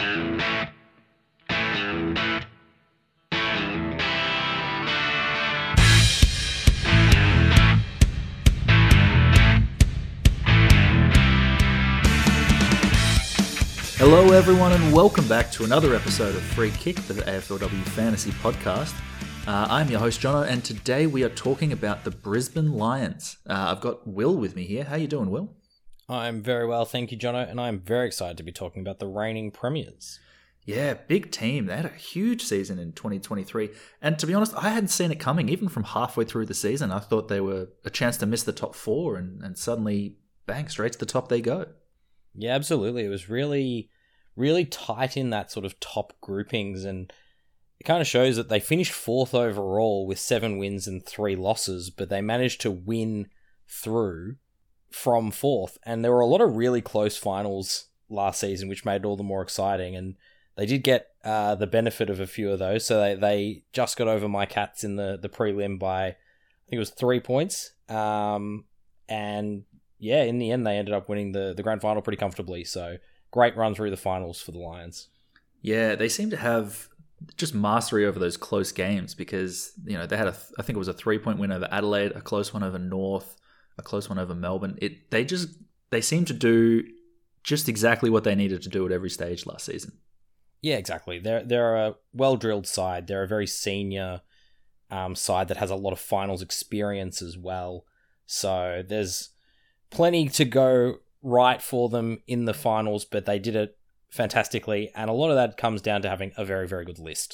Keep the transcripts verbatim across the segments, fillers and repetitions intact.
Hello everyone and welcome back to another episode of Free Kick, the A F L W Fantasy Podcast. Uh, I'm your host Jono, and today we are talking about the Brisbane Lions. Uh, I've got Will with me here. How you doing, Will? I'm very well, thank you, Jono, and I'm very excited to be talking about the reigning premiers. Yeah, big team. They had a huge season in twenty twenty-three, and to be honest, I hadn't seen it coming. Even from halfway through the season, I thought they were a chance to miss the top four, and, and suddenly, bang, straight to the top they go. Yeah, absolutely. It was really, really tight in that sort of top groupings, and it kind of shows that they finished fourth overall with seven wins and three losses, but they managed to win through from fourth. And there were a lot of really close finals last season, which made it all the more exciting. And they did get uh, the benefit of a few of those. So they, they just got over my Cats in the, the prelim by, I think it was three points. Um, and yeah, in the end, they ended up winning the, the grand final pretty comfortably. So great run through the finals for the Lions. Yeah, they seem to have just mastery over those close games because, you know, they had a, I think it was a three-point win over Adelaide, a close one over North, a close one over Melbourne. It They just, they seem to do just exactly what they needed to do at every stage last season. Yeah, exactly. They're, they're a well-drilled side. They're a very senior um, side that has a lot of finals experience as well. So there's plenty to go right for them in the finals, but they did it fantastically, and a lot of that comes down to having a very, very good list.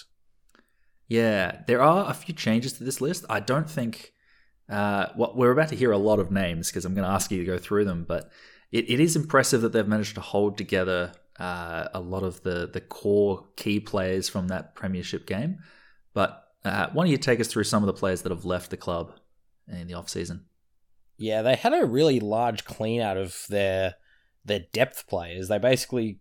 Yeah, there are a few changes to this list. I don't think... Uh, well, we're about to hear a lot of names because I'm going to ask you to go through them, but it, it is impressive that they've managed to hold together uh, a lot of the, the core key players from that premiership game. But uh, why don't you take us through some of the players that have left the club in the off-season? Yeah, they had a really large clean out of their their depth players. They basically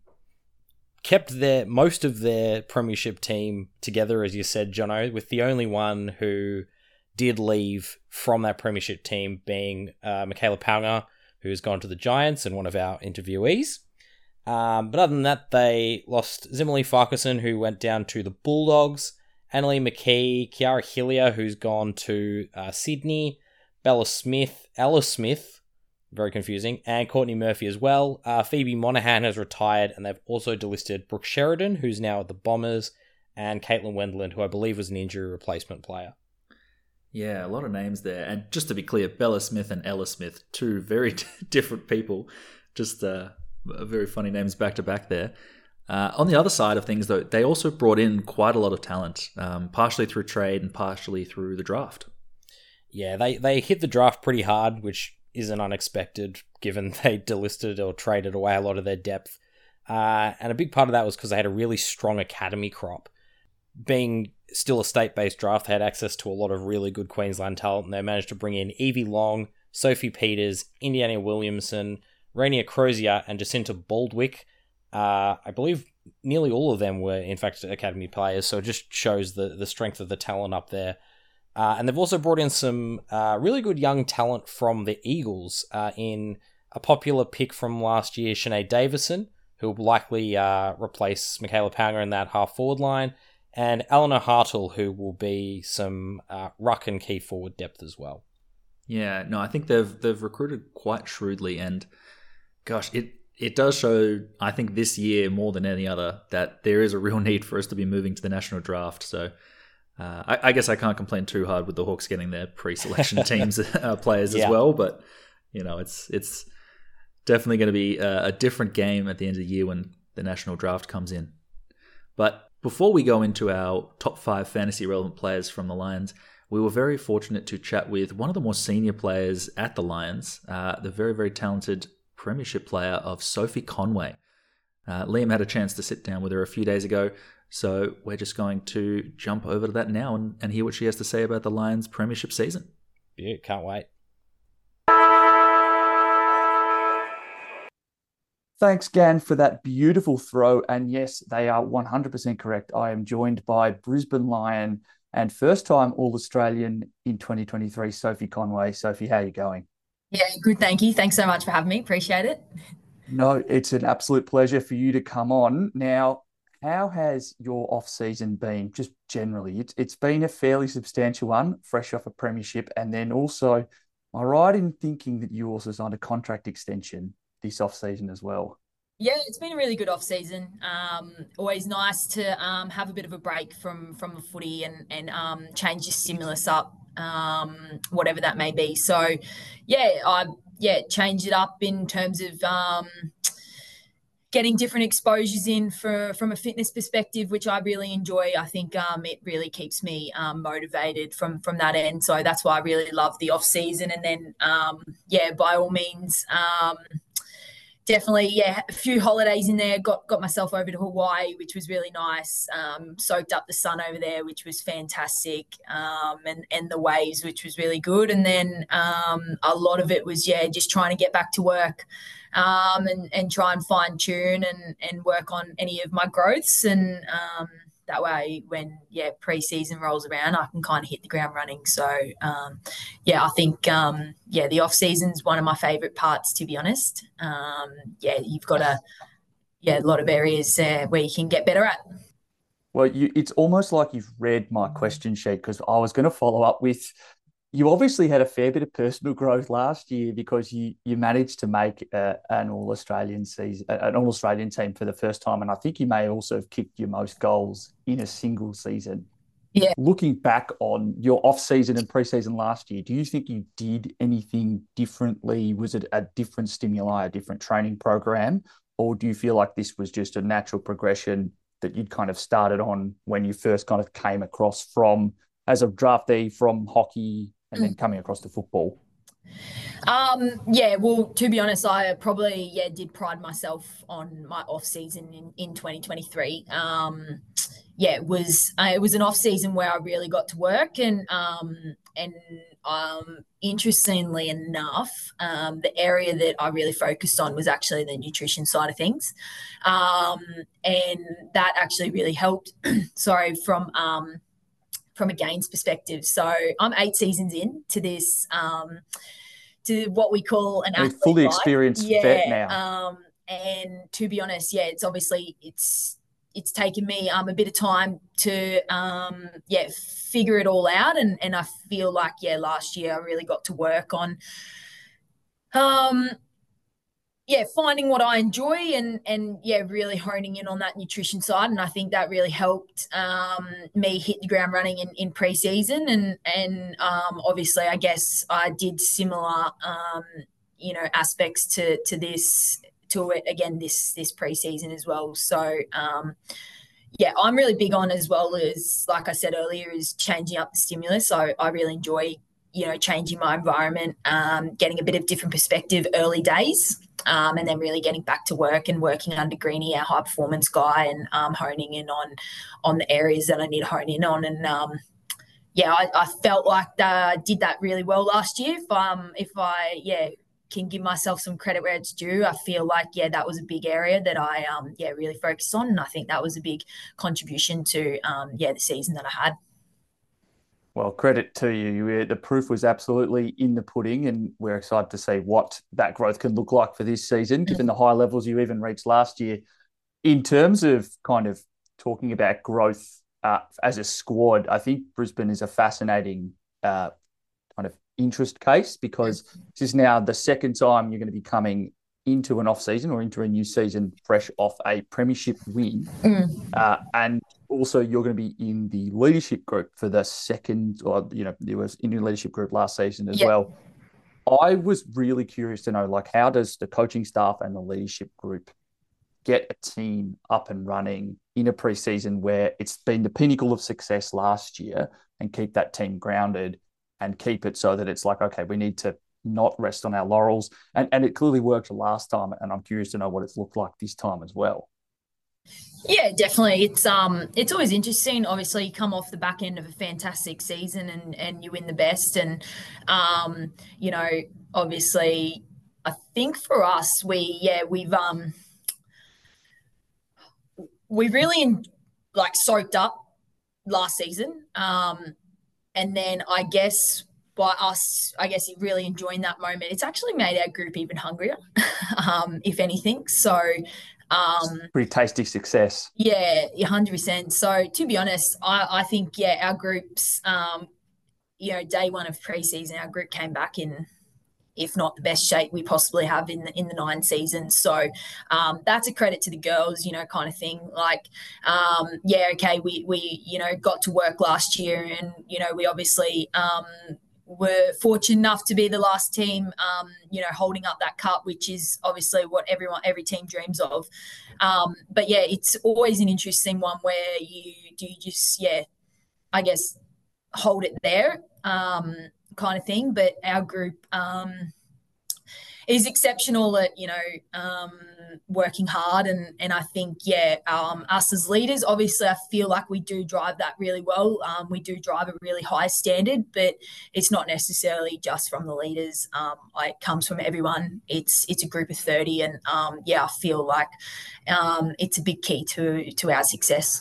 kept their most of their premiership team together, as you said, Jono, with the only one who did leave from that premiership team being uh, Michaela Paunger, who's gone to the Giants and one of our interviewees. Um, but other than that, they lost Zimmerly Farquharson, who went down to the Bulldogs, Annalie McKee, Kiara Hillier, who's gone to uh, Sydney, Bella Smith, Ella Smith, very confusing, and Courtney Murphy as well. Uh, Phoebe Monahan has retired, and they've also delisted Brooke Sheridan, who's now at the Bombers, and Caitlin Wendland, who I believe was an injury replacement player. Yeah, a lot of names there. And just to be clear, Bella Smith and Ella Smith, two very different people. Just uh, very funny names back to back there. Uh, on the other side of things, though, they also brought in quite a lot of talent, um, partially through trade and partially through the draft. Yeah, they, they hit the draft pretty hard, which isn't unexpected given they delisted or traded away a lot of their depth. Uh, and a big part of that was because they had a really strong academy crop. Being still a state-based draft, they had access to a lot of really good Queensland talent, and they managed to bring in Evie Long, Sophie Peters, Indiana Williamson, Rainier Crozier, and Jacinta Baldwick. Uh, I believe nearly all of them were, in fact, academy players, so it just shows the, the strength of the talent up there. Uh, and they've also brought in some uh, really good young talent from the Eagles uh, in a popular pick from last year, Sinead Davison, who will likely uh, replace Michaela Paunger in that half-forward line, and Eleanor Hartle, who will be some uh, ruck and key forward depth as well. Yeah, no, I think they've they've recruited quite shrewdly, and gosh, it, it does show, I think this year more than any other, that there is a real need for us to be moving to the national draft, so... Uh, I, I guess I can't complain too hard with the Hawks getting their pre-selection teams uh, players yeah. as well, but you know it's it's definitely going to be a, a different game at the end of the year when the national draft comes in. But before we go into our top five fantasy relevant players from the Lions, we were very fortunate to chat with one of the more senior players at the Lions, uh, the very very talented Premiership player of Sophie Conway. Uh, Liam had a chance to sit down with her a few days ago. So we're just going to jump over to that now and, and hear what she has to say about the Lions' premiership season. Yeah, can't wait. Thanks, Gan, for that beautiful throw. And yes, they are one hundred percent correct. I am joined by Brisbane Lion and first-time All-Australian in twenty twenty-three, Sophie Conway. Sophie, how are you going? Yeah, good, thank you. Thanks so much for having me. Appreciate it. No, it's an absolute pleasure for you to come on. Now, how has your off season been? Just generally, it's it's been a fairly substantial one, fresh off a premiership, and then also, am I right in thinking that you also signed a contract extension this off season as well? Yeah, it's been a really good off season. Um, always nice to um, have a bit of a break from from the footy and and um, change your stimulus up, um, whatever that may be. So, yeah, I yeah changed it up in terms of um, getting different exposures in for from a fitness perspective, which I really enjoy. I think um, it really keeps me um, motivated from from that end. So that's why I really love the off season. And then um, yeah, by all means. Um, Definitely, yeah, a few holidays in there. Got got myself over to Hawaii, which was really nice. Um, soaked up the sun over there, which was fantastic, um, and and the waves, which was really good. And then um, a lot of it was yeah, just trying to get back to work, um, and and try and fine tune and and work on any of my growths. And um, that way, when yeah pre-season rolls around, I can kind of hit the ground running. So um, yeah, I think um, yeah, the off season's one of my favorite parts, to be honest. Um, yeah, you've got a yeah a lot of areas uh, where you can get better at. Well, you, it's almost like you've read my question sheet because I was going to follow up with you obviously had a fair bit of personal growth last year because you you managed to make a, an All Australian season, an All Australian team for the first time, and I think you may also have kicked your most goals in a single season. Yeah. Looking back on your off season and preseason last year, do you think you did anything differently? Was it a different stimuli, a different training program, or do you feel like this was just a natural progression that you'd kind of started on when you first kind of came across from as a draftee from hockey and then coming across to football? Um, yeah, well, to be honest, I probably yeah did pride myself on my off season in, in twenty twenty-three. Um, yeah, it was uh, it was an off season where I really got to work and um and um interestingly enough, um the area that I really focused on was actually the nutrition side of things, um and that actually really helped. Sorry, from um from a gains perspective. So I'm eight seasons in to this, um, to what we call an A athlete fully life. experienced vet Yeah. now. Um, and to be honest, yeah, it's obviously it's it's taken me um a bit of time to um yeah figure it all out, and and I feel like yeah last year I really got to work on um yeah, finding what I enjoy and and yeah, really honing in on that nutrition side, and I think that really helped um, me hit the ground running in, in pre-season, and and um, obviously, I guess I did similar um, you know aspects to to this to it again this this pre-season as well. So um, yeah, I'm really big on as well as like I said earlier is changing up the stimulus. So I really enjoy you know changing my environment, um, getting a bit of different perspective early days. Um, and then really getting back to work and working under Greeny, our high performance guy, and um, honing in on on the areas that I need to hone in on. And um, yeah, I, I felt like I did that really well last year. If um if I yeah can give myself some credit where it's due, I feel like yeah that was a big area that I um yeah really focused on, and I think that was a big contribution to um yeah the season that I had. Well, credit to you. The proof was absolutely in the pudding, and we're excited to see what that growth can look like for this season, given the high levels you even reached last year. In terms of kind of talking about growth uh, as a squad, I think Brisbane is a fascinating uh, kind of interest case because this is now the second time you're going to be coming into an off season or into a new season fresh off a premiership win. Mm. Uh, and also you're going to be in the leadership group for the second, or, you know, there was in the leadership group last season as Yep. well. I was really curious to know, like, how does the coaching staff and the leadership group get a team up and running in a preseason where it's been the pinnacle of success last year, and keep that team grounded and keep it so that it's like, okay, we need to not rest on our laurels. And, and it clearly worked last time. And I'm curious to know what it's looked like this time as well. Yeah, definitely. It's um, it's always interesting. Obviously, you come off the back end of a fantastic season, and and you win the best. And um, you know, obviously, I think for us, we yeah, we've um, we really like soaked up last season. Um, and then I guess by us, I guess really enjoying that moment, it's actually made our group even hungrier, um, if anything. So Um, Pretty tasty success. yeah, one hundred percent. So to be honest, I, I think, yeah, our groups, um, you know, day one of preseason, our group came back in, if not the best shape we possibly have in the, in the nine seasons. So um, that's a credit to the girls, you know, kind of thing. Like, um, yeah, okay, we, we, you know, got to work last year and, you know, we obviously um, were fortunate enough to be the last team, um, you know, holding up that cup, which is obviously what everyone, every team dreams of. Um, but yeah, it's always an interesting one where you do you just, yeah, I guess, hold it there, um, kind of thing. But our group, um, is exceptional at, you know, um, working hard. And, and I think, yeah, um, us as leaders, obviously, I feel like we do drive that really well. Um, we do drive a really high standard, but it's not necessarily just from the leaders. Um, it comes from everyone. It's it's a group of thirty. And, um, yeah, I feel like um, it's a big key to, to our success.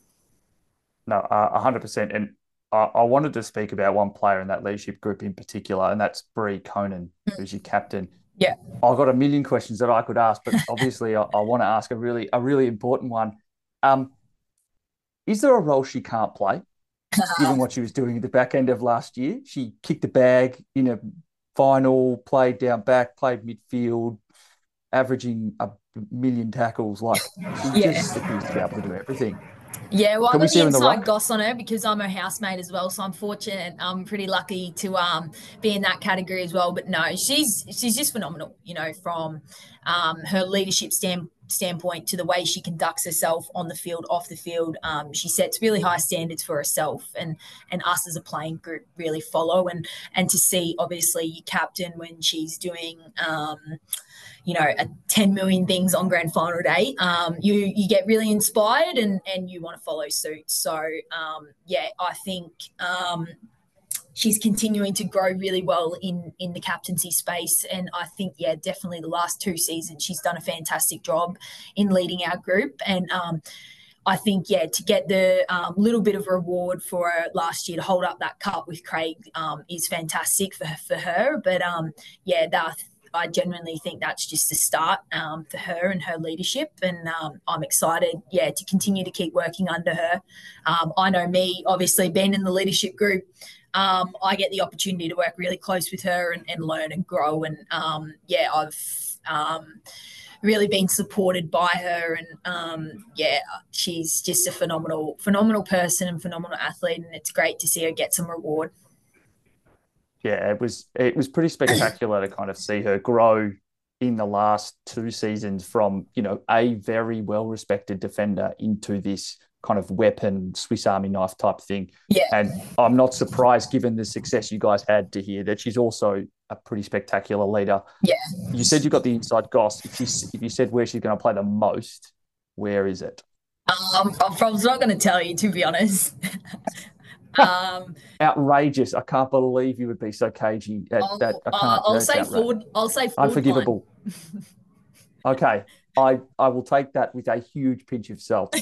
No, uh, one hundred percent. And I, I wanted to speak about one player in that leadership group in particular, and that's Bree Conan, who's your captain. Yeah. I've got a million questions that I could ask, but obviously I, I want to ask a really a really important one. Um, is there a role she can't play, given what she was doing at the back end of last year? She kicked a bag in a final, played down back, played midfield, averaging a million tackles. Like, she Yeah. just appears to be able to do everything. Yeah, well, Can I we got see the her in the inside ruck? goss on her because I'm her housemate as well, so I'm fortunate. I'm pretty lucky to um be in that category as well. But no, she's she's just phenomenal. You know, from um her leadership stand standpoint to the way she conducts herself on the field, off the field. Um, she sets really high standards for herself, and and us as a playing group really follow. And and to see obviously your captain when she's doing um you know, a ten million things on grand final day, um, you you get really inspired and and you want to follow suit. So um, yeah, I think um, she's continuing to grow really well in in the captaincy space, and I think, yeah, definitely the last two seasons she's done a fantastic job in leading our group. And um, I think, yeah, to get the um, little bit of reward for her last year to hold up that cup with Craig um, is fantastic for her, for her. But um, yeah, that I genuinely think that's just a start um, for her and her leadership. And um, I'm excited, yeah, to continue to keep working under her. Um, I know me, obviously, being in the leadership group, um, I get the opportunity to work really close with her and, and learn and grow. And um, yeah, I've um, really been supported by her. And um, yeah, she's just a phenomenal, phenomenal person and phenomenal athlete. And it's great to see her get some reward. Yeah, it was it was pretty spectacular to kind of see her grow in the last two seasons from, you know, a very well respected defender into this kind of weapon, Swiss Army knife type thing. Yeah. And I'm not surprised, given the success you guys had, to hear that she's also a pretty spectacular leader. Yeah. You said you got the inside goss. If you, if you said where she's going to play the most, where is it? Um, I'm probably not going to tell you, to be honest. um, Outrageous. I can't believe you would be so cagey at I'll, that. I can't. uh, I'll that's say outrageous. forward. I'll say forward. Unforgivable. Okay. I, I will take that with a huge pinch of salt.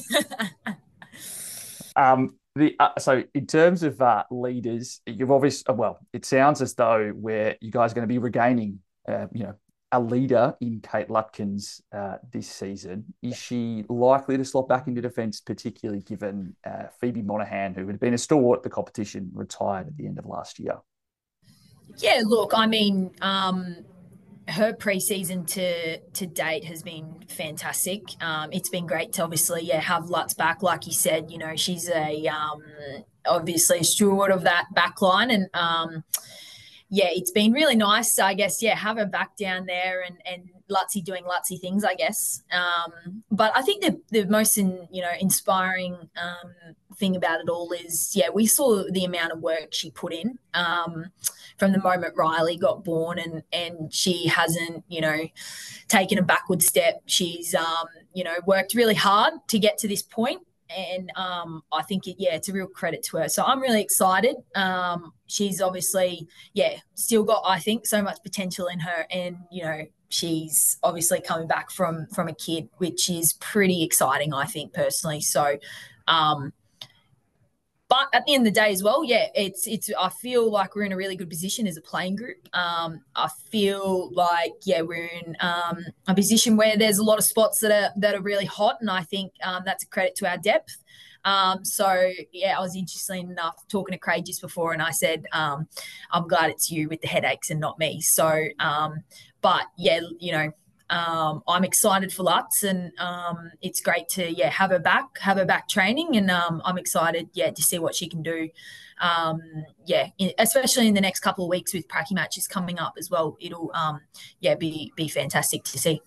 um, the uh, so in terms of uh, leaders, you've obviously well, it sounds as though where you guys are going to be regaining, uh, you know, a leader in Kate Lutkins uh, this season. Is she likely to slot back into defence, particularly given uh, Phoebe Monaghan, who had been a stalwart at the competition, retired at the end of last year? Yeah, look, I mean, um, her preseason to to date has been fantastic. Um, it's been great to obviously, yeah, have Lutz back. Like you said, you know, she's a um, obviously a steward of that back line. And um, yeah, it's been really nice, I guess, yeah, have her back down there and and Lutzy doing Lutzy things, I guess. Um, but I think the the most in, you know, inspiring um, thing about it all is, yeah, we saw the amount of work she put in. Um, from the moment Riley got born, and and she hasn't, you know, taken a backward step. She's um, you know, worked really hard to get to this point. And um, I think, it, yeah, it's a real credit to her. So I'm really excited. Um, she's obviously, yeah, still got, I think, so much potential in her. And, you know, she's obviously coming back from from a kid, which is pretty exciting, I think, personally. So, um, But at the end of the day as well, yeah, it's it's. I feel like we're in a really good position as a playing group. Um, I feel like yeah, we're in um, a position where there's a lot of spots that are that are really hot, and I think um, that's a credit to our depth. Um, so yeah, I was interested enough talking to Craig just before, and I said, um, I'm glad it's you with the headaches and not me. So, um, but yeah, you know, um, I'm excited for Lutz, and um, it's great to yeah have her back, have her back training, and um, I'm excited yeah to see what she can do. Um, yeah, in, especially in the next couple of weeks with pracky matches coming up as well. It'll um, yeah be be fantastic to see.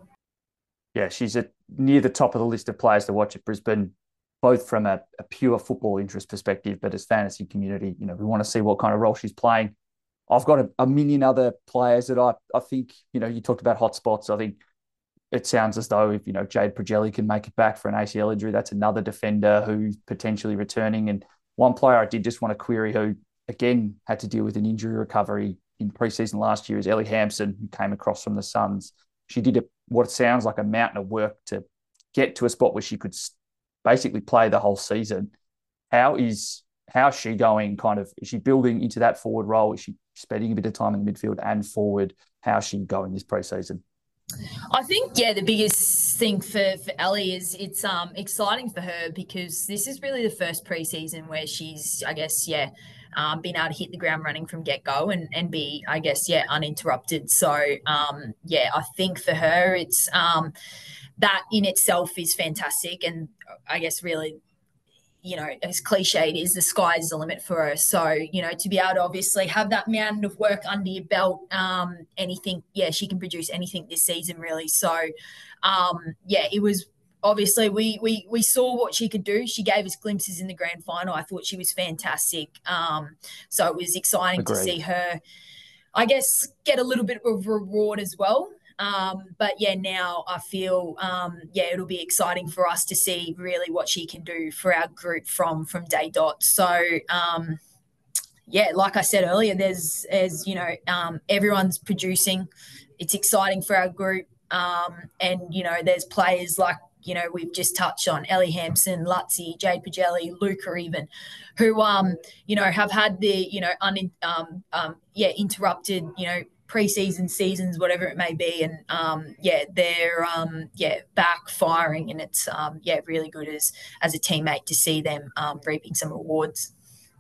Yeah, she's at near the top of the list of players to watch at Brisbane, both from a, a pure football interest perspective, but as fantasy community, you know, we want to see what kind of role she's playing. I've got a, a million other players that I, I think, you know, you talked about hotspots. I think it sounds as though if, you know, Jade Prajelli can make it back for an A C L injury, that's another defender who's potentially returning. And one player I did just want to query who, again, had to deal with an injury recovery in preseason last year is Ellie Hampson, who came across from the Suns. She did a, what sounds like a mountain of work to get to a spot where she could basically play the whole season. How is how's she going? Kind of, is she building into that forward role? Is she spending a bit of time in the midfield and forward? How's she going this preseason? I think, yeah, the biggest thing for, for Ellie is it's um exciting for her because this is really the first preseason where she's, I guess, yeah, um, been able to hit the ground running from get-go and, and be, I guess, yeah, uninterrupted. So, um, yeah, I think for her it's um, that in itself is fantastic. And I guess really, you know, as cliche it is, the sky is the limit for her. So, you know, to be able to obviously have that mountain of work under your belt, um, anything, yeah, she can produce anything this season, really. So, um, yeah, it was obviously we we we saw what she could do. She gave us glimpses in the grand final. I thought she was fantastic. Um, so it was exciting Agreed. to see her, I guess, get a little bit of reward as well. Um, but yeah, now I feel um, yeah, it'll be exciting for us to see really what she can do for our group from from day dot. So um, yeah, like I said earlier, there's as you know, um, everyone's producing. It's exciting for our group, um, and you know, there's players like you know we've just touched on Ellie Hampson, Lutzi, Jade Prajelli, Luca, even who um you know have had the you know un um, um yeah interrupted you know. preseason seasons, whatever it may be, and um, yeah, they're um, yeah back firing, and it's um, yeah really good as as a teammate to see them um, reaping some rewards.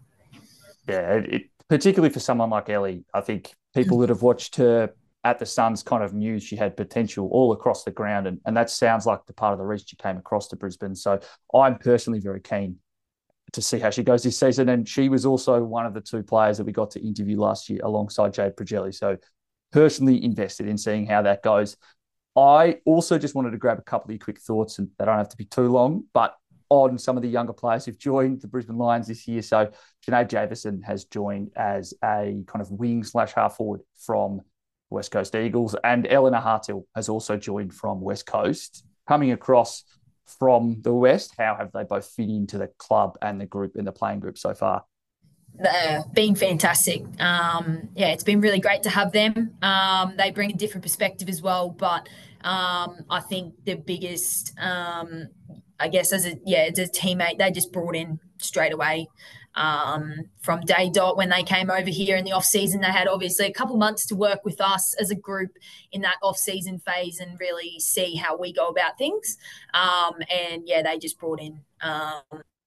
Yeah, it, particularly for someone like Ellie, I think people that have watched her at the Suns kind of knew she had potential all across the ground, and, and that sounds like the part of the reason she came across to Brisbane. So I'm personally very keen to see how she goes this season, and she was also one of the two players that we got to interview last year alongside Jade Prajelli. So personally invested in seeing how that goes. I also just wanted to grab a couple of quick thoughts, and they don't have to be too long, but on some of the younger players who've joined the Brisbane Lions this year. So Sinead Javison has joined as a kind of wing slash half forward from West Coast Eagles, and Eleanor Hartill has also joined from West Coast. Coming across from the West, how have they both fit into the club and the group and the playing group so far? Uh, been fantastic. Um, yeah, it's been really great to have them. Um, they bring a different perspective as well, but um, I think the biggest, um, I guess, as a yeah, as a teammate, they just brought in straight away um, from day dot when they came over here in the off season. They had obviously a couple months to work with us as a group in that off season phase and really see how we go about things. Um, and yeah, they just brought in. Um,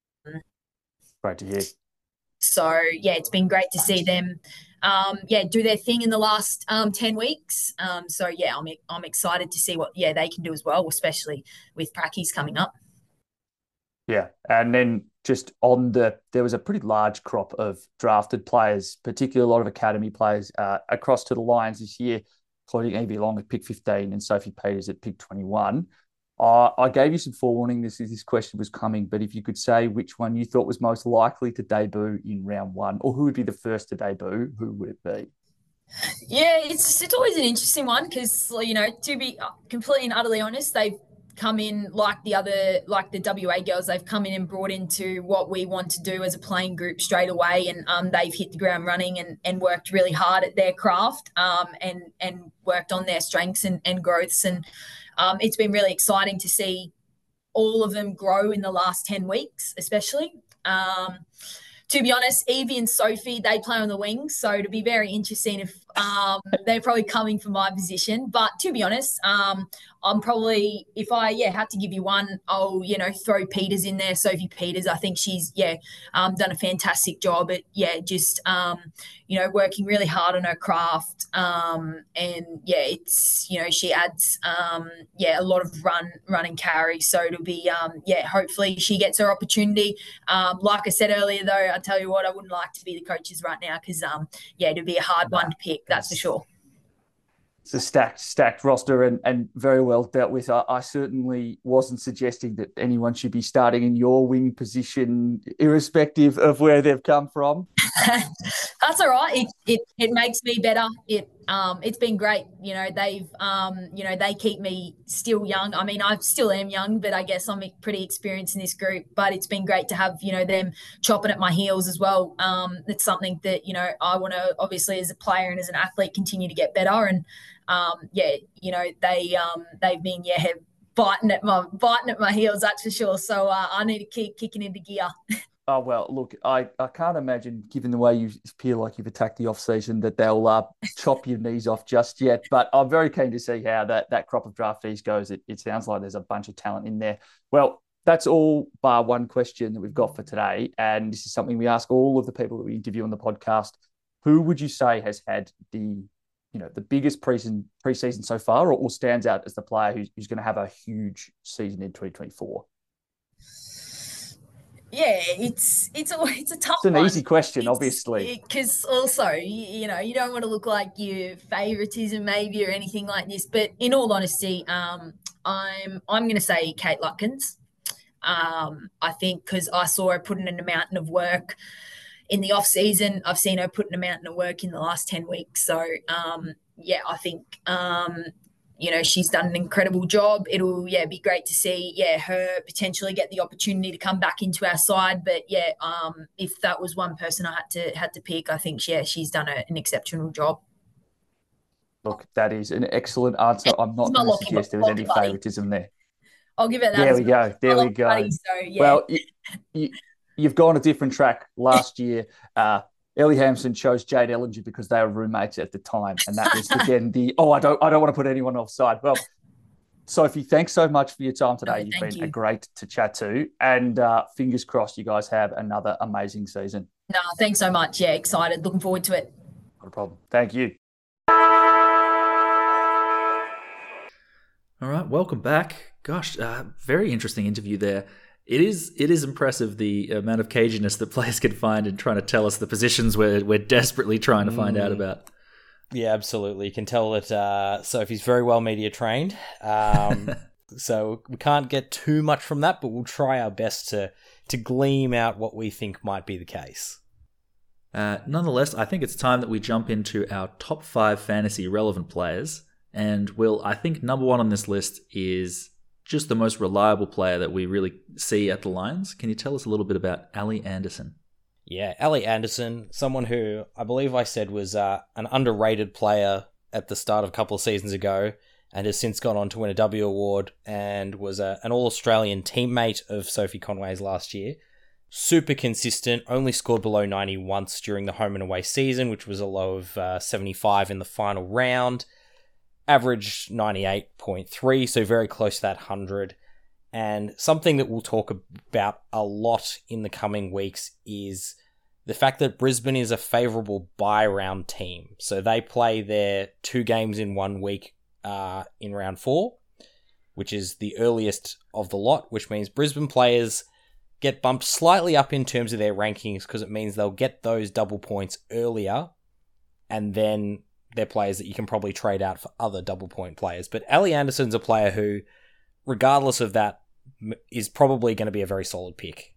Great to hear. So, yeah, it's been great to see them, um, yeah, do their thing in the last um, ten weeks. Um, so, yeah, I'm I'm excited to see what, yeah, they can do as well, especially with Prackies coming up. Yeah, and then just on the, there was a pretty large crop of drafted players, particularly a lot of academy players uh, across to the Lions this year, including Evie Long at pick fifteen and Sophie Peters at pick twenty-one. Uh, I gave you some forewarning this this question was coming, but if you could say which one you thought was most likely to debut in round one, or who would be the first to debut, who would it be? Yeah, it's it's always an interesting one because, you know, to be completely and utterly honest, they've come in like the other, like the W A girls, they've come in and brought into what we want to do as a playing group straight away, and um, they've hit the ground running and, and worked really hard at their craft um, and and worked on their strengths and, and growths, and um, it's been really exciting to see all of them grow in the last ten weeks, especially. Um, to be honest, Evie and Sophie, they play on the wings, so it'll be very interesting if um, they're probably coming for my position. But to be honest, um, I'm probably, if I, yeah, had to give you one, I'll, you know, throw Peters in there, Sophie Peters. I think she's, yeah, um, done a fantastic job at, yeah, just, um, you know, working really hard on her craft. Um, and, yeah, it's, you know, she adds, um, yeah, a lot of run, run and carry. So it'll be, um, yeah, hopefully she gets her opportunity. Um, like I said earlier, though, I tell you what, I wouldn't like to be the coaches right now because, um, yeah, it'd be a hard one to pick, that's for sure. It's a stacked, stacked roster and, and very well dealt with. I, I certainly wasn't suggesting that anyone should be starting in your wing position, irrespective of where they've come from. That's all right. It, it it makes me better. It um it's been great. You know, they've um you know they keep me still young. I mean, I still am young, but I guess I'm pretty experienced in this group. But it's been great to have, you know, them chopping at my heels as well. Um, it's something that, you know, I want to obviously as a player and as an athlete continue to get better. And um yeah, you know, they um they've been yeah biting at my biting at my heels, that's for sure. So uh, I need to keep kicking into gear. Oh, well, look, I, I can't imagine, given the way you feel like you've attacked the off-season, that they'll uh, chop your knees off just yet. But I'm very keen to see how that, that crop of draftees goes. It, it sounds like there's a bunch of talent in there. Well, that's all bar one question that we've got for today. And this is something we ask all of the people that we interview on the podcast. Who would you say has had the, you know, the biggest preseason, preseason so far, or, or stands out as the player who's, who's going to have a huge season in twenty twenty-four? Yeah, it's it's a it's a tough. It's an one. easy question, it's, obviously, because also you, you know you don't want to look like you favoritism maybe or anything like this. But in all honesty, um, I'm I'm going to say Kate Lutkins. Um, I think because I saw her putting in a mountain of work in the off season. I've seen her putting a mountain of work in the last ten weeks. So um, yeah, I think. Um, You know, she's done an incredible job. It'll, yeah, be great to see, yeah, her potentially get the opportunity to come back into our side. But yeah, um, if that was one person I had to had to pick, I think, yeah, she's done a, an exceptional job. Look, that is an excellent answer. I'm not going to suggest there was any favouritism there. I'll give it that. There we go. There we go. Buddy, so, yeah. Well, you, you, you've gone a different track last year. Uh, Ellie Hampson chose Jade Ellinger because they were roommates at the time. And that was, again, the, oh, I don't I don't want to put anyone offside. Well, Sophie, thanks so much for your time today. No, You've been you. a great to chat to. And uh, fingers crossed you guys have another amazing season. No, thanks so much. Yeah, excited. Looking forward to it. Not a problem. Thank you. All right, welcome back. Gosh, uh, very interesting interview there. It is it is impressive the amount of caginess that players can find in trying to tell us the positions we're, we're desperately trying to find mm. out about. Yeah, absolutely. You can tell that uh, Sophie's very well media trained. Um, so we can't get too much from that, but we'll try our best to, to gleam out what we think might be the case. Uh, nonetheless, I think it's time that we jump into our top five fantasy relevant players. And Will, I think number one on this list is just the most reliable player that we really see at the Lions. Can you tell us a little bit about Ali Anderson? Yeah, Ali Anderson, someone who I believe I said was uh, an underrated player at the start of a couple of seasons ago and has since gone on to win a W award and was a, an All-Australian teammate of Sophie Conway's last year. Super consistent, only scored below ninety once during the home and away season, which was a low of uh, seventy-five in the final round. Averaged ninety-eight point three, so very close to that one hundred. And something that we'll talk about a lot in the coming weeks is the fact that Brisbane is a favourable bye-round team. So they play their two games in one week uh, in round four, which is the earliest of the lot, which means Brisbane players get bumped slightly up in terms of their rankings because it means they'll get those double points earlier and then they're players that you can probably trade out for other double point players. But Ali Anderson's a player who, regardless of that, is probably going to be a very solid pick.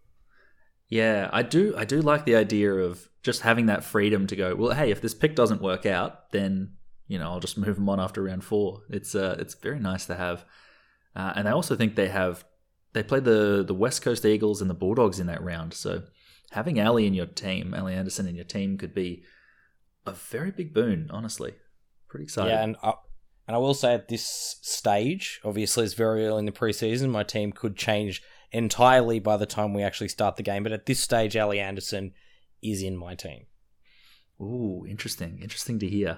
Yeah, I do I do like the idea of just having that freedom to go, well, hey, if this pick doesn't work out, then, you know, I'll just move them on after round four. It's uh, it's very nice to have. Uh, and I also think they have, they play the, the West Coast Eagles and the Bulldogs in that round. So having Ali in your team, Ali Anderson in your team could be a very big boon, honestly. Pretty excited. Yeah, and I, And I will say at this stage, obviously it's very early in the preseason, my team could change entirely by the time we actually start the game. But at this stage, Ellie Anderson is in my team. Ooh, interesting. Interesting to hear.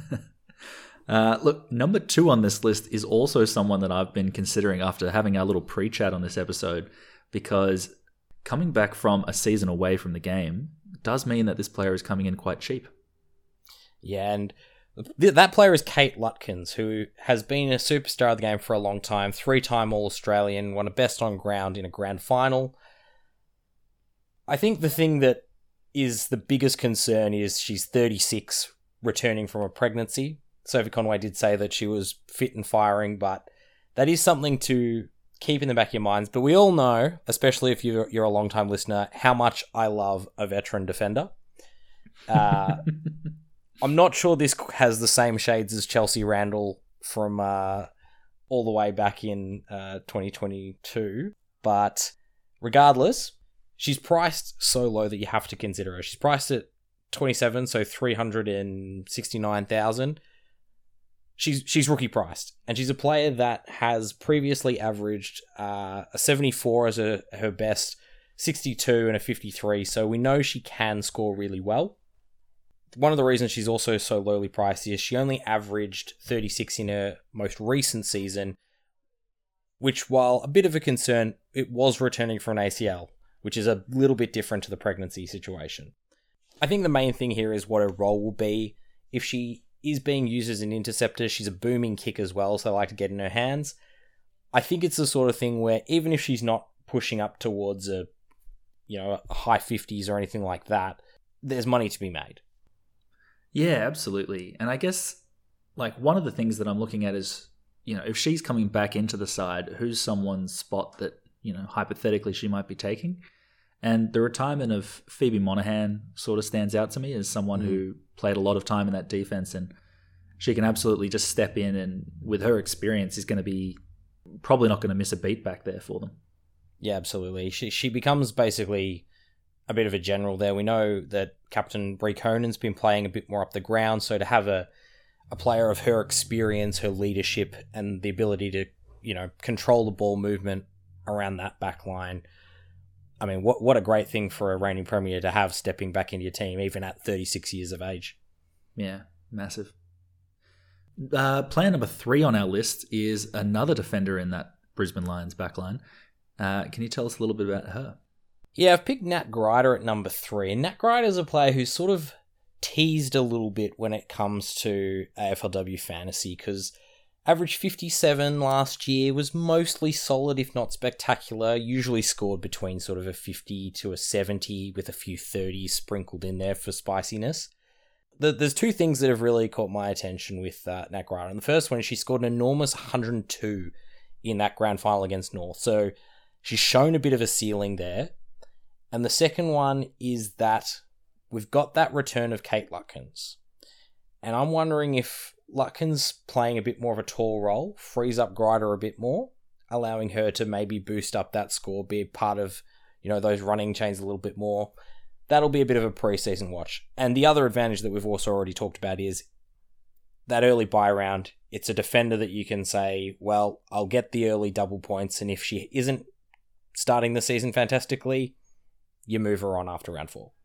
uh, look, number two on this list is also someone that I've been considering after having our little pre-chat on this episode, because coming back from a season away from the game does mean that this player is coming in quite cheap. Yeah, and th- that player is Kate Lutkins, who has been a superstar of the game for a long time, three-time All-Australian, won a best on ground in a grand final. I think the thing that is the biggest concern is she's thirty-six, returning from a pregnancy. Sophie Conway did say that she was fit and firing, but that is something to keep in the back of your minds. But we all know, especially if you're, you're a long-time listener, how much I love a veteran defender. Uh, I'm not sure this has the same shades as Chelsea Randall from uh, all the way back in uh, twenty twenty-two, but regardless, she's priced so low that you have to consider her. She's priced at twenty-seven, so three hundred sixty-nine thousand. She's she's rookie priced, and she's a player that has previously averaged uh, a seventy-four as a, her best, sixty-two and a fifty-three, so we know she can score really well. One of the reasons she's also so lowly priced is she only averaged thirty-six in her most recent season, which, while a bit of a concern, it was returning from an A C L, which is a little bit different to the pregnancy situation. I think the main thing here is what her role will be. If she is being used as an interceptor, she's a booming kick as well, so I like to get in her hands. I think it's the sort of thing where even if she's not pushing up towards a, you know, a high fifties or anything like that, there's money to be made. Yeah, absolutely. And I guess, like, one of the things that I'm looking at is, you know, if she's coming back into the side, who's someone's spot that, you know, hypothetically she might be taking? And the retirement of Phoebe Monahan sort of stands out to me as someone mm. who played a lot of time in that defense, and she can absolutely just step in and with her experience is going to be probably not going to miss a beat back there for them. Yeah, absolutely. She she becomes basically a bit of a general there. We know that Captain Brie Conan's been playing a bit more up the ground, so to have a, a player of her experience, her leadership, and the ability to, you know, control the ball movement around that back line, I mean, what what a great thing for a reigning premier to have stepping back into your team, even at thirty-six years of age. Yeah, massive. Uh, player number three on our list is another defender in that Brisbane Lions backline. Uh, can you tell us a little bit about her? Yeah, I've picked Nat Grider at number three. And Nat Grider is a player who's sort of teased a little bit when it comes to A F L W fantasy, because average fifty-seven last year, was mostly solid, if not spectacular. Usually scored between sort of a fifty to a seventy with a few thirties sprinkled in there for spiciness. The, there's two things that have really caught my attention with uh, Nat Grider. And the first one is she scored an enormous one hundred two in that grand final against North. So she's shown a bit of a ceiling there. And the second one is that we've got that return of Kate Lutkins. And I'm wondering if Lutkins playing a bit more of a tall role frees up Grider a bit more, allowing her to maybe boost up that score, be part of, you know, those running chains a little bit more. That'll be a bit of a preseason watch. And the other advantage that we've also already talked about is that early buy round. It's a defender that you can say, well, I'll get the early double points, and if she isn't starting the season fantastically, you move her on after round four.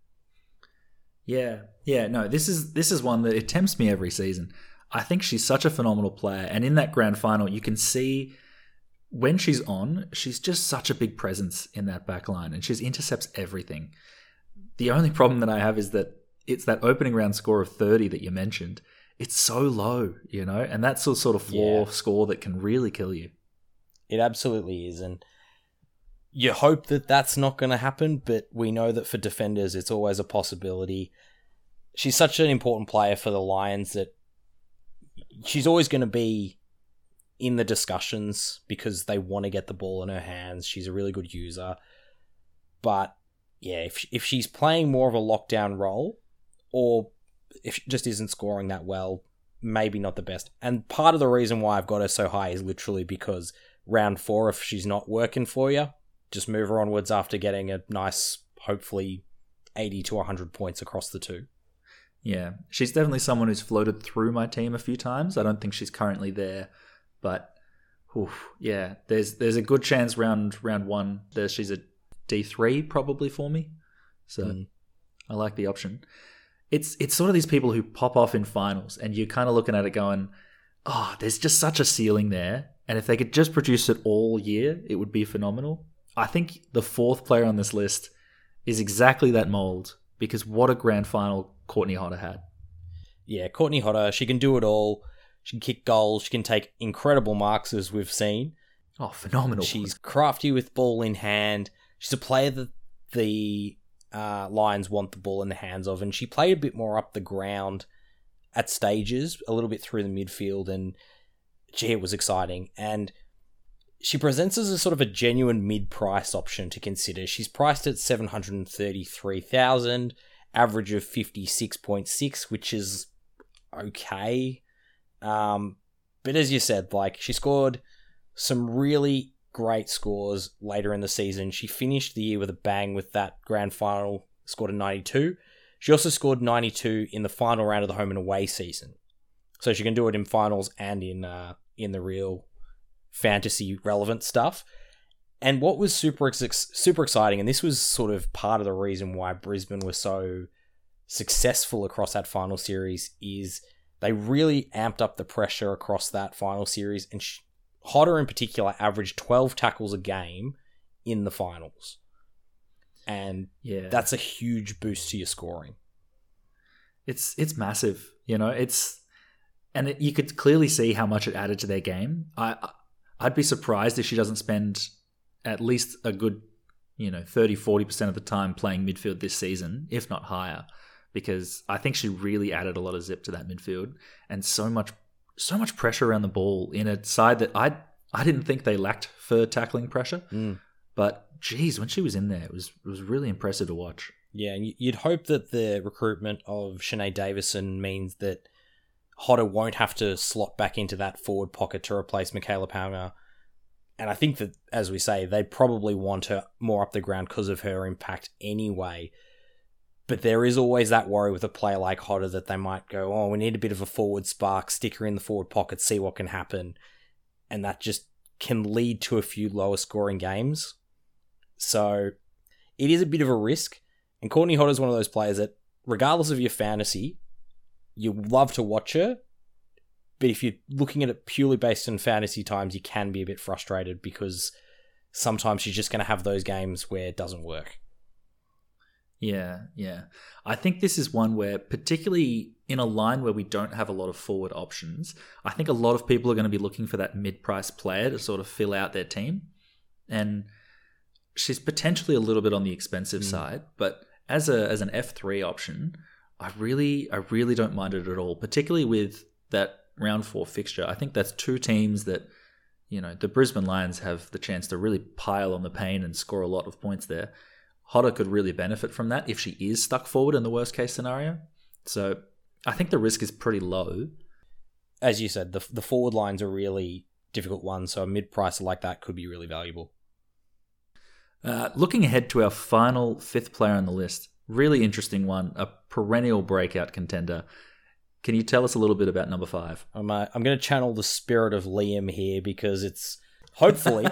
Yeah, yeah, no, this is this is one that it tempts me every season. I think she's such a phenomenal player, and in that grand final, you can see when she's on, she's just such a big presence in that back line, and she intercepts everything. The only problem that I have is that it's that opening round score of thirty that you mentioned. It's so low, you know, and that's the sort of floor yeah. score that can really kill you. It absolutely is, and you hope that that's not going to happen, but we know that for defenders, it's always a possibility. She's such an important player for the Lions that she's always going to be in the discussions because they want to get the ball in her hands. She's a really good user. But yeah, if if she's playing more of a lockdown role, or if she just isn't scoring that well, maybe not the best. And part of the reason why I've got her so high is literally because round four, if she's not working for you, just move her onwards after getting a nice, hopefully, eighty to one hundred points across the two. Yeah, she's definitely someone who's floated through my team a few times. I don't think she's currently there, but oof, yeah, there's there's a good chance round round one there she's a D three probably for me. So mm. I like the option. It's it's sort of these people who pop off in finals, and you're kind of looking at it going, oh, there's just such a ceiling there, and if they could just produce it all year, it would be phenomenal. I think the fourth player on this list is exactly that mold, because what a grand final Courtney Hodder had. Yeah, Courtney Hodder, she can do it all. She can kick goals. She can take incredible marks, as we've seen. Oh, phenomenal. She's crafty with ball in hand. She's a player that the uh, Lions want the ball in the hands of, and she played a bit more up the ground at stages, a little bit through the midfield, and gee, it was exciting. And she presents as a sort of a genuine mid-price option to consider. She's priced at seven hundred thirty-three thousand dollars, average of fifty-six point six, which is okay. Um, but as you said, like, she scored some really great scores later in the season. She finished the year with a bang with that grand final, scored a ninety-two. She also scored ninety-two in the final round of the home and away season. So she can do it in finals and in uh, in the real fantasy relevant stuff. And what was super ex- super exciting, and this was sort of part of the reason why Brisbane was so successful across that final series, is they really amped up the pressure across that final series, and she, Hodder in particular averaged twelve tackles a game in the finals. And yeah, that's a huge boost to your scoring. It's it's massive, you know. It's and it, you could clearly see how much it added to their game. I I'd be surprised if she doesn't spend at least a good, you know, thirty, forty percent of the time playing midfield this season, if not higher, because I think she really added a lot of zip to that midfield, and so much so much pressure around the ball in a side that I I didn't think they lacked for tackling pressure. Mm. But geez, when she was in there, it was it was really impressive to watch. Yeah, and you'd hope that the recruitment of Shanae Davison means that Hodder won't have to slot back into that forward pocket to replace Michaela Paunger. And I think that, as we say, they probably want her more up the ground because of her impact anyway. But there is always that worry with a player like Hodder that they might go, oh, we need a bit of a forward spark, stick her in the forward pocket, see what can happen. And that just can lead to a few lower scoring games. So it is a bit of a risk. And Courtney Hodder is one of those players that, regardless of your fantasy, you love to watch her. But if you're looking at it purely based on fantasy times, you can be a bit frustrated because sometimes she's just going to have those games where it doesn't work. Yeah, yeah. I think this is one where, particularly in a line where we don't have a lot of forward options, I think a lot of people are going to be looking for that mid-price player to sort of fill out their team. And she's potentially a little bit on the expensive mm. side, but as a as an F three option, I really I really don't mind it at all, particularly with that round four fixture. I think that's two teams that, you know, the Brisbane Lions have the chance to really pile on the pain and score a lot of points there. Hodder could really benefit from that if she is stuck forward in the worst case scenario. So I think the risk is pretty low. As you said, the the forward line's a really difficult one, so a mid-pricer like that could be really valuable. Uh, looking ahead to our final fifth player on the list, really interesting one, a perennial breakout contender. Can you tell us a little bit about number five? I'm uh, I'm going to channel the spirit of Liam here because it's hopefully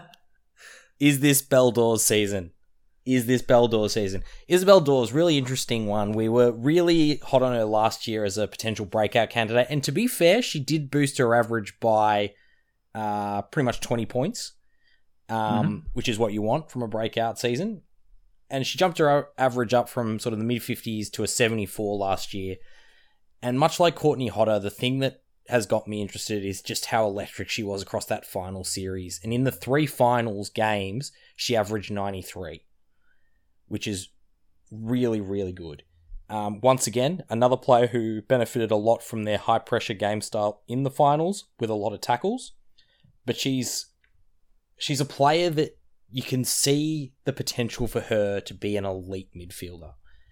is this Belle Dawes season? Is this Belle Dawes season? Isabel Dawes, really interesting one. We were really hot on her last year as a potential breakout candidate, and to be fair, she did boost her average by uh, pretty much twenty points. Um, mm-hmm. Which is what you want from a breakout season. And she jumped her average up from sort of the mid-fifties to a seventy-four last year. And much like Courtney Hodder, the thing that has got me interested is just how electric she was across that final series. And in the three finals games, she averaged ninety-three, which is really, really good. Um, once again, another player who benefited a lot from their high-pressure game style in the finals with a lot of tackles. But she's... She's a player that you can see the potential for her to be an elite midfielder.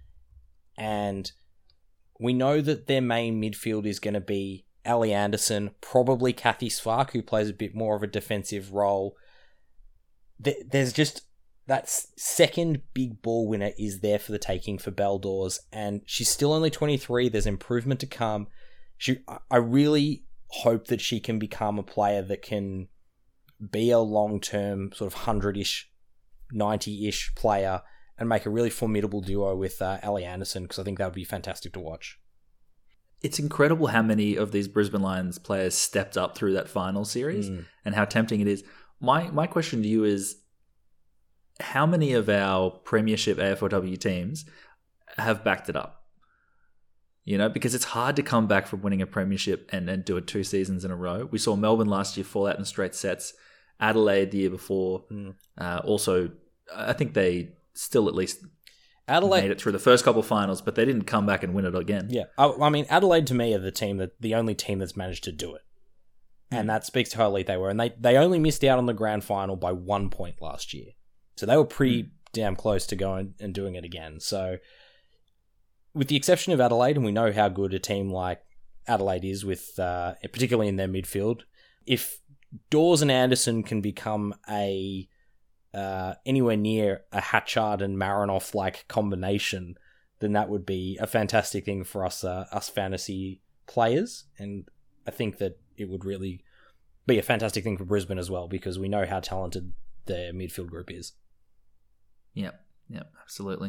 And we know that their main midfield is going to be Ellie Anderson, probably Kathy Sfark, who plays a bit more of a defensive role. There's just that second big ball winner is there for the taking for Belle Dawes, and she's still only twenty-three. There's improvement to come. She, I really hope that she can become a player that can be a long-term sort of hundred-ish, ninety-ish player and make a really formidable duo with uh, Ellie Anderson, because I think that would be fantastic to watch. It's incredible how many of these Brisbane Lions players stepped up through that final series mm. and how tempting it is. My my question to you is, how many of our premiership A F L W teams have backed it up? You know, because it's hard to come back from winning a premiership and, and do it two seasons in a row. We saw Melbourne last year fall out in straight sets. Adelaide the year before. Mm. Uh, also, I think they still at least Adelaide made it through the first couple of finals, but they didn't come back and win it again. Yeah, I, I mean, Adelaide to me are the team that the only team that's managed to do it, mm. and that speaks to how elite they were. And they they only missed out on the grand final by one point last year, so they were pretty mm. damn close to going and doing it again. So, with the exception of Adelaide, and we know how good a team like Adelaide is with, uh, particularly in their midfield, if Dawes and Anderson can become a uh, anywhere near a Hatchard and Marinoff like combination, then that would be a fantastic thing for us, uh, us fantasy players. And I think that it would really be a fantastic thing for Brisbane as well, because we know how talented their midfield group is. Yep, yep, absolutely.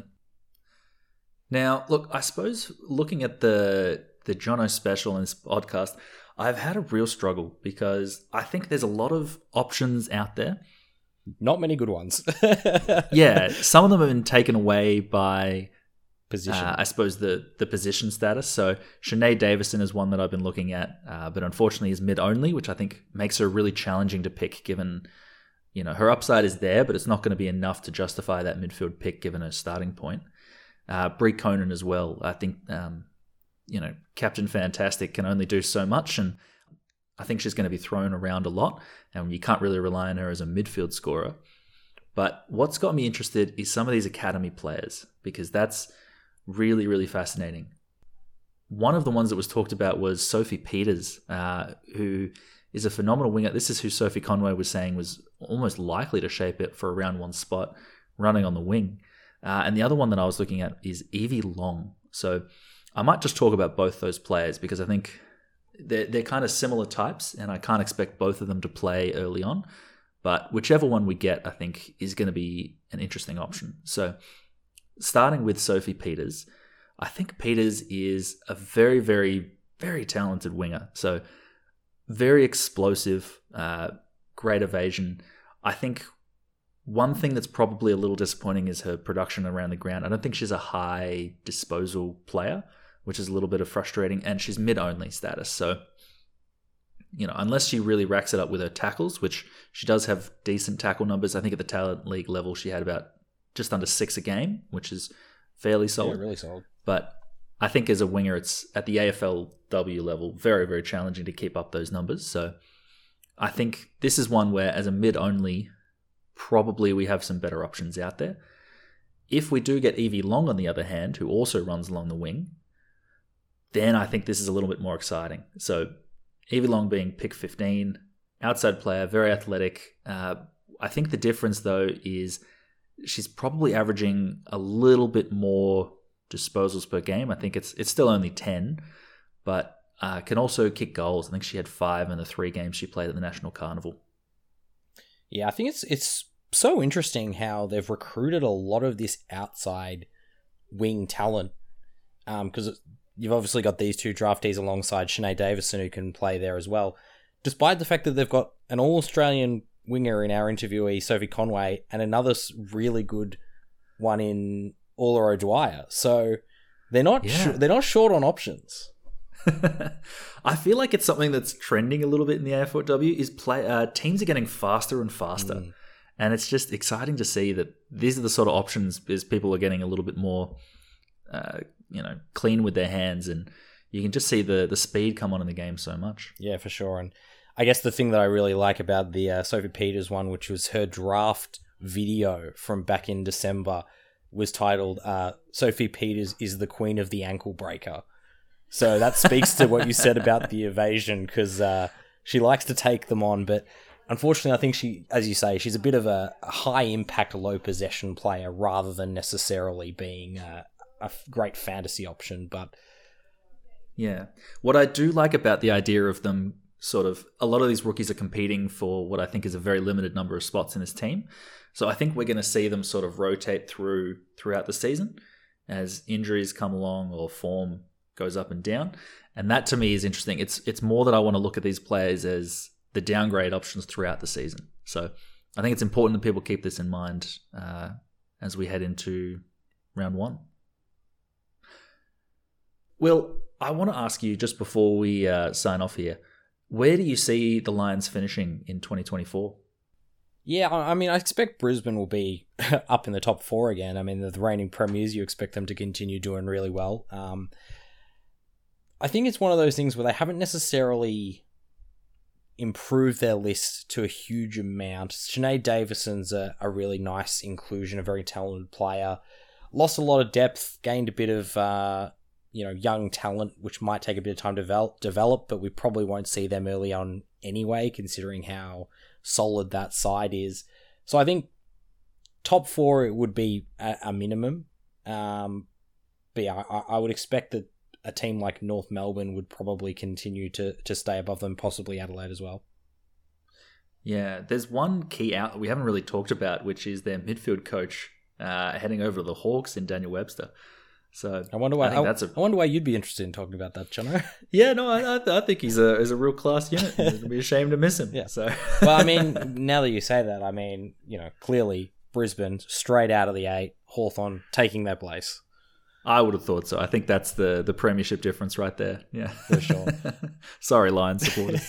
Now, look, I suppose looking at the the Jono special in this podcast, I've had a real struggle because I think there's a lot of options out there. Not many good ones. Yeah, some of them have been taken away by position. Uh, I suppose the the position status. So Sinead Davison is one that I've been looking at, uh, but unfortunately is mid only, which I think makes her really challenging to pick. Given, you know, her upside is there, but it's not going to be enough to justify that midfield pick given her starting point. Uh, Brie Conan as well. I think, um, you know, Captain Fantastic can only do so much, and I think she's going to be thrown around a lot, and you can't really rely on her as a midfield scorer. But what's got me interested is some of these academy players, because that's really, really fascinating. One of the ones that was talked about was Sophie Peters, uh, who is a phenomenal winger. This is who Sophie Conway was saying was almost likely to shape it for a round one spot, running on the wing. Uh, and the other one that I was looking at is Evie Long. So I might just talk about both those players because I think they're, they're kind of similar types, and I can't expect both of them to play early on. But whichever one we get, I think, is going to be an interesting option. So starting with Sophie Peters, I think Peters is a very, very, very talented winger. So very explosive, uh, great evasion. I think one thing that's probably a little disappointing is her production around the ground. I don't think she's a high disposal player, which is a little bit of frustrating, and she's mid-only status. So, you know, unless she really racks it up with her tackles, which she does have decent tackle numbers. I think at the Talent League level, she had about just under six a game, which is fairly solid. Yeah, really solid. But I think as a winger, it's at the A F L W level, very, very challenging to keep up those numbers. So I think this is one where as a mid-only, probably we have some better options out there. If we do get Evie Long, on the other hand, who also runs along the wing, then I think this is a little bit more exciting. So Evie Long being pick fifteen, outside player, very athletic. Uh, I think the difference, though, is she's probably averaging a little bit more disposals per game. I think it's it's still only ten, but uh, can also kick goals. I think she had five in the three games she played at the National Carnival. Yeah, I think it's it's so interesting how they've recruited a lot of this outside wing talent, because um, you've obviously got these two draftees alongside Sinead Davison who can play there as well, despite the fact that they've got an All-Australian winger in our interviewee, Sophie Conway, and another really good one in Orla O'Dwyer. So they're not yeah. sh- they're not short on options. I feel like it's something that's trending a little bit in the A F L W is play uh, teams are getting faster and faster, mm. and it's just exciting to see that these are the sort of options as people are getting a little bit more, uh, you know, clean with their hands, and you can just see the the speed come on in the game so much. Yeah, for sure. And I guess the thing that I really like about the uh, Sophie Peters one, which was her draft video from back in December, was titled uh, "Sophie Peters is the Queen of the Ankle Breaker." So that speaks to what you said about the evasion, because uh, she likes to take them on, but unfortunately, I think she, as you say, she's a bit of a, a high impact, low possession player rather than necessarily being a, a great fantasy option. But yeah, what I do like about the idea of them sort of, a lot of these rookies are competing for what I think is a very limited number of spots in this team. So I think we're going to see them sort of rotate through throughout the season as injuries come along or form goes up and down. And that to me is interesting. It's it's more that I want to look at these players as the downgrade options throughout the season. So I think it's important that people keep this in mind uh, as we head into round one. Will, I want to ask you just before we uh, sign off here, where do you see the Lions finishing in twenty twenty-four? Yeah, I mean, I expect Brisbane will be up in the top four again. I mean, the reigning premiers, you expect them to continue doing really well. Um, I think it's one of those things where they haven't necessarily improved their list to a huge amount. Sinead Davison's a, a really nice inclusion, a very talented player. Lost a lot of depth, gained a bit of uh, you know young talent, which might take a bit of time to develop, develop, but we probably won't see them early on anyway, considering how solid that side is. So I think top four it would be a, a minimum. Um, but yeah, I, I would expect that a team like North Melbourne would probably continue to to stay above them, possibly Adelaide as well. Yeah, there's one key out that we haven't really talked about, which is their midfield coach uh, heading over to the Hawks in Daniel Webster. So I wonder why. I, think I, that's a, I wonder why you'd be interested in talking about that, Jono. Yeah, no, I, I think he's a he's a real class unit. I'd be ashamed to miss him. Yeah. So well, I mean, now that you say that, I mean, you know, clearly Brisbane straight out of the eight, Hawthorn taking their place. I would have thought so. I think that's the the premiership difference right there. Yeah, for sure. Sorry, Lions supporters.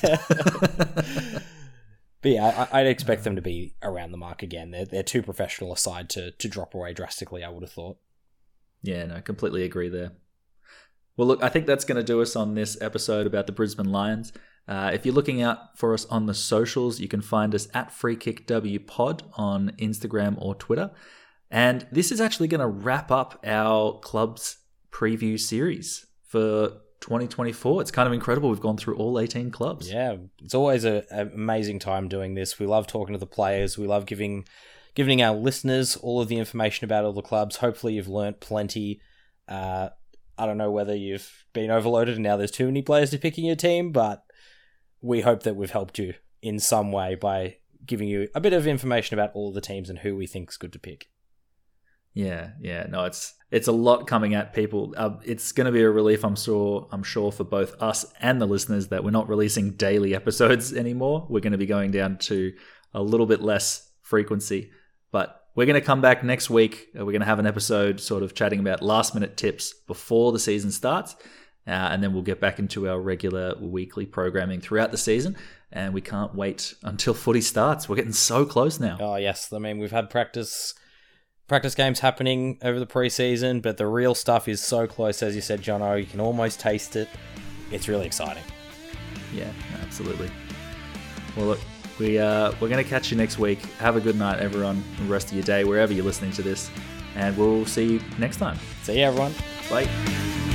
But yeah, I, I'd expect them to be around the mark again. They're they're too professional a side to to drop away drastically, I would have thought. Yeah, no, completely agree there. Well, look, I think that's going to do us on this episode about the Brisbane Lions. Uh, if you're looking out for us on the socials, you can find us at FreeKickWPod on Instagram or Twitter. And this is actually going to wrap up our club's preview series for twenty twenty-four. It's kind of incredible. We've gone through all eighteen clubs. Yeah, it's always an amazing time doing this. We love talking to the players. We love giving... giving our listeners all of the information about all the clubs. Hopefully you've learnt plenty. Uh, I don't know whether you've been overloaded and now there's too many players to pick in your team, but we hope that we've helped you in some way by giving you a bit of information about all the teams and who we think is good to pick. Yeah, yeah, no, it's it's a lot coming at people. Uh, it's going to be a relief, I'm sure. I'm sure for both us and the listeners that we're not releasing daily episodes anymore. We're going to be going down to a little bit less frequency. But we're going to come back next week. We're going to have an episode sort of chatting about last minute tips before the season starts. Uh, and then we'll get back into our regular weekly programming throughout the season. And we can't wait until footy starts. We're getting so close now. Oh, yes. I mean, we've had practice practice games happening over the preseason, but the real stuff is so close, as you said, Jono. You can almost taste it. It's really exciting. Yeah, absolutely. Well, look. We, uh, we're going to catch you next week. Have a good night, everyone, the rest of your day, wherever you're listening to this. And we'll see you next time. See you, everyone. Bye.